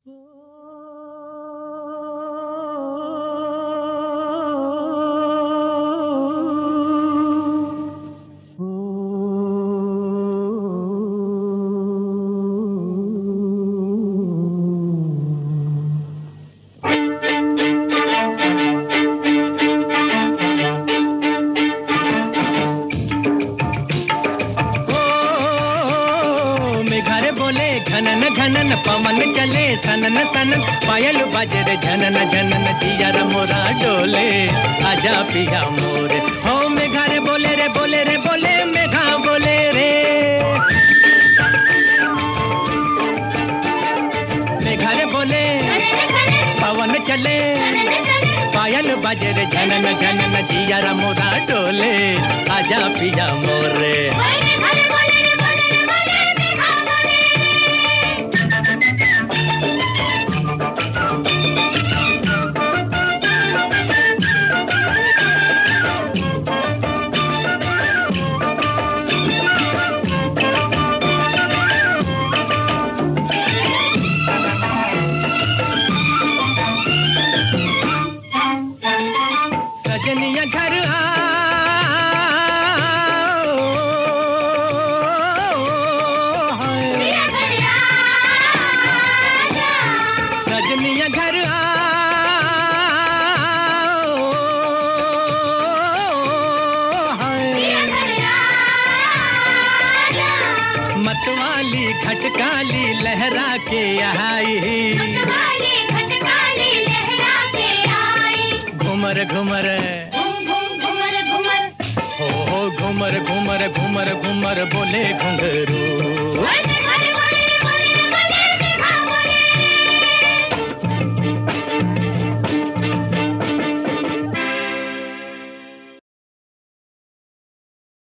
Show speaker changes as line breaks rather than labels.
घनन घनन पवन चले सनन सनन पायल बाजे रे झनन झनन जिया रे मोरा डोले आजा पिया मोरे हो मेघा रे बोले रे बोले रे बोले मेघा बोले रे मेघा रे बोले पवन चले पायल बाजे रे झनन झनन जिया रे मोरा डोले आजा पिया मोरे सजनिया घर सजनिया घर मतवाली खटकाली लहरा के आई घुमर घुमर हो घुमर घुमर घुमर घुमर बोले घुंघरू